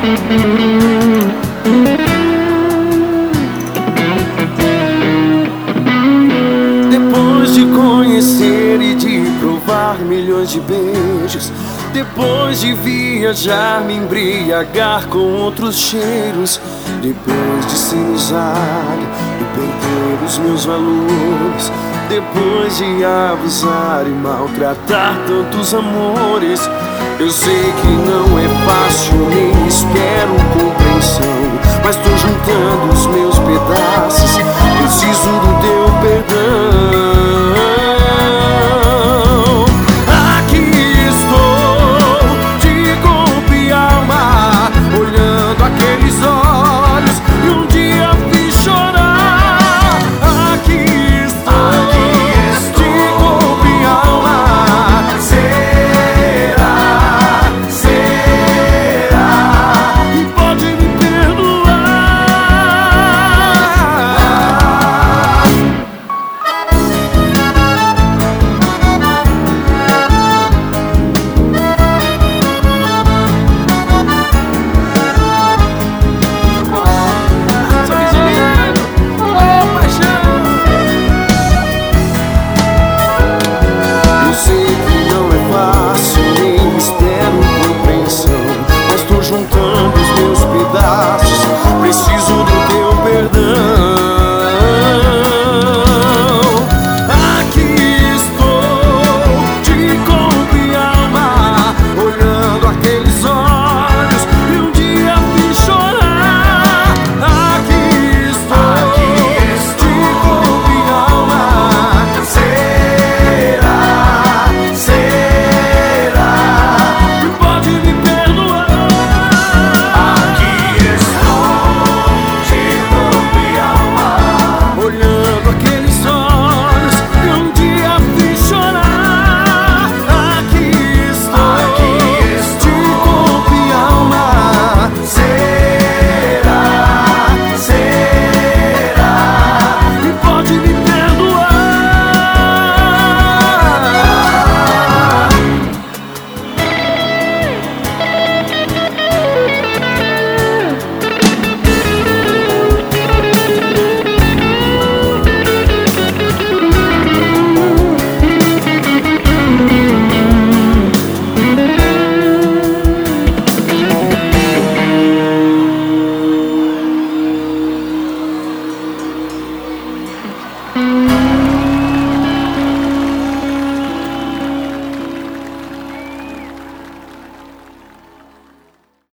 Depois de conhecer e de provar milhões de beijos, depois de viajar, me embriagar com outros cheiros, depois de ser usado e perder os meus valores, depois de abusar e maltratar tantos amores, eu sei que não é fácil, nem espero compreensão, mas tô juntando os